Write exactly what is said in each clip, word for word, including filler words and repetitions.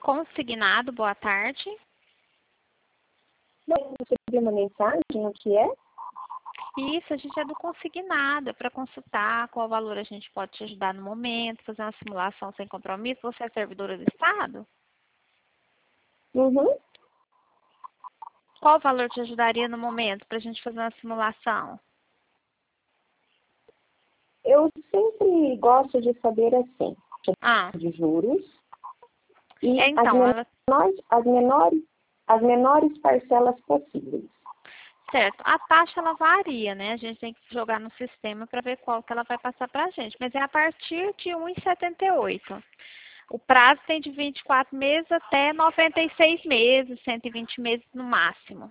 Consignado, boa tarde. Não, eu recebi uma mensagem, o que é? Isso, a gente é do consignado, é para consultar qual valor a gente pode te ajudar no momento, fazer uma simulação sem compromisso. Você é servidora do Estado? Uhum. Qual valor te ajudaria no momento para a gente fazer uma simulação? Eu sempre gosto de saber assim, Ah, de juros e é, então, as, ela... menores, as, menores, as menores parcelas possíveis. Certo. A taxa, ela varia, né? A gente tem que jogar no sistema para ver qual que ela vai passar para a gente. Mas é a partir de um vírgula setenta e oito. O prazo tem de vinte e quatro meses até noventa e seis meses, cento e vinte meses no máximo.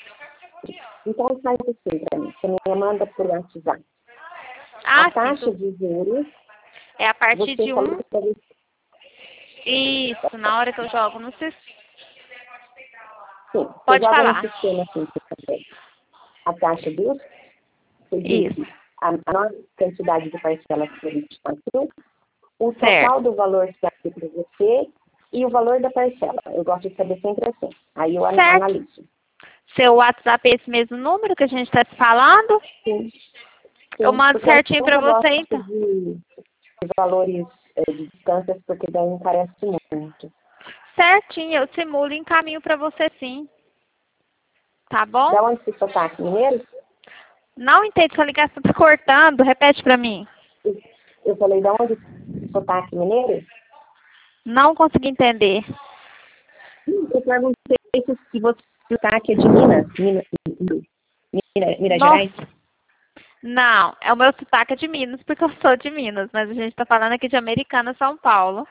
Então faz assim para mim, você me manda por WhatsApp. Ah, A taxa sim, de juros, é a partir você de falou um... que deve- Isso, na hora que eu jogo no sistema. sim, você Pode joga no falar. sistema assim, também. A taxa de juros, você Isso, diz a menor quantidade de parcelas por vinte e quatro, o certo. total do valor que é aqui para você e o valor da parcela. Eu gosto de saber sempre assim. Aí eu an- Certo. analiso. Seu WhatsApp é esse mesmo número que a gente está se falando? Sim, Eu sim. mando Porque eu certinho para nunca você, gosto então. de, de valores eh, de distâncias, porque daí encarece muito. Certinho, eu simulo e encaminho para você, sim. Tá bom? Da onde você está aqui, mineiro? Não entendo, sua ligação tá cortando. Repete para mim. Eu eu falei, da onde sotaque mineiro? Não consegui entender. Hum, Eu perguntei se se você sotaque é de Minas, Minas, Minas, Minas Gerais. Nossa. Não, é o meu sotaque é de Minas, porque eu sou de Minas, mas a gente tá falando aqui de Americana, São Paulo.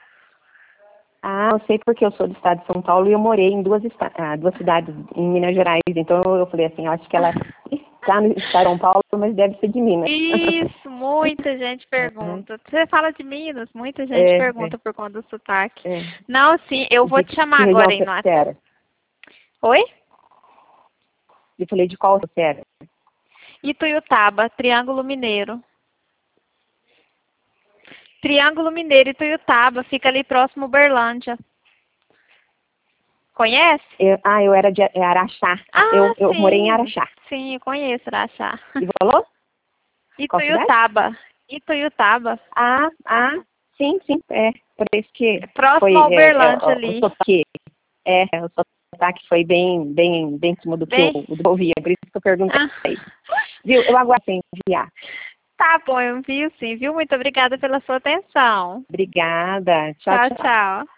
Ah, eu sei porque eu sou do estado de São Paulo e eu morei em duas, esta- ah, duas cidades em Minas Gerais. Então eu falei assim, eu acho que ela está no estado de São Paulo, mas deve ser de Minas. Isso, muita gente Uhum. pergunta. Você fala de Minas? Muita gente É, é, pergunta por conta do sotaque. é. Não, sim, eu vou De te chamar que agora região aí no você WhatsApp. era? Oi? Eu falei, de qual você era? Ituiutaba, Triângulo Mineiro. Triângulo Mineiro, Ituiutaba, fica ali próximo Uberlândia. Conhece? Eu, ah, eu era de é, Araxá. Ah, Eu, eu morei em sim. Araxá. Sim, eu conheço Araxá. E falou? Qual cidade? Ituiutaba. Ituiutaba. Ah, ah, sim, sim, é. Por isso que Próximo foi a é, é, Uberlândia o o ali. sotaque. É, o sotaque foi bem, bem, bem em cima do que eu, Bem. do que eu ouvia. Por isso que eu perguntei. Ah, Viu? Eu aguardo em enviar. tá bom, eu envio sim, viu? Muito obrigada pela sua atenção. Obrigada. Tchau, Tchau, tchau. tchau.